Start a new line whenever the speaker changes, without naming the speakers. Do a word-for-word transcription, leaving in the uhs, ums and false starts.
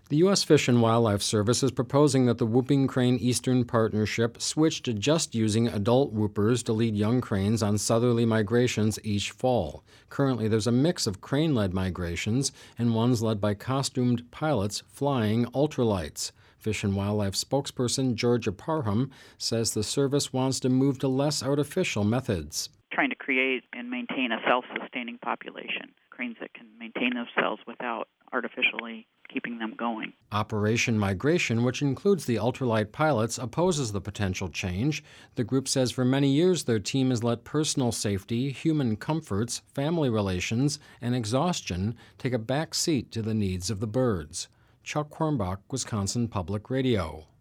The U S Fish and Wildlife Service is proposing that the Whooping Crane Eastern Partnership switch to just using adult whoopers to lead young cranes on southerly migrations each fall. Currently, there's a mix of crane-led migrations and ones led by costumed pilots flying ultralights. Fish and Wildlife spokesperson Georgia Parham says the service wants to move to less artificial methods.
Trying to create and maintain a self-sustaining population, cranes that can maintain themselves without artificially keeping them going.
Operation Migration, which includes the ultralight pilots, opposes the potential change. The group says for many years their team has let personal safety, human comforts, family relations, and exhaustion take a back seat to the needs of the birds. Chuck Hornbach, Wisconsin Public Radio.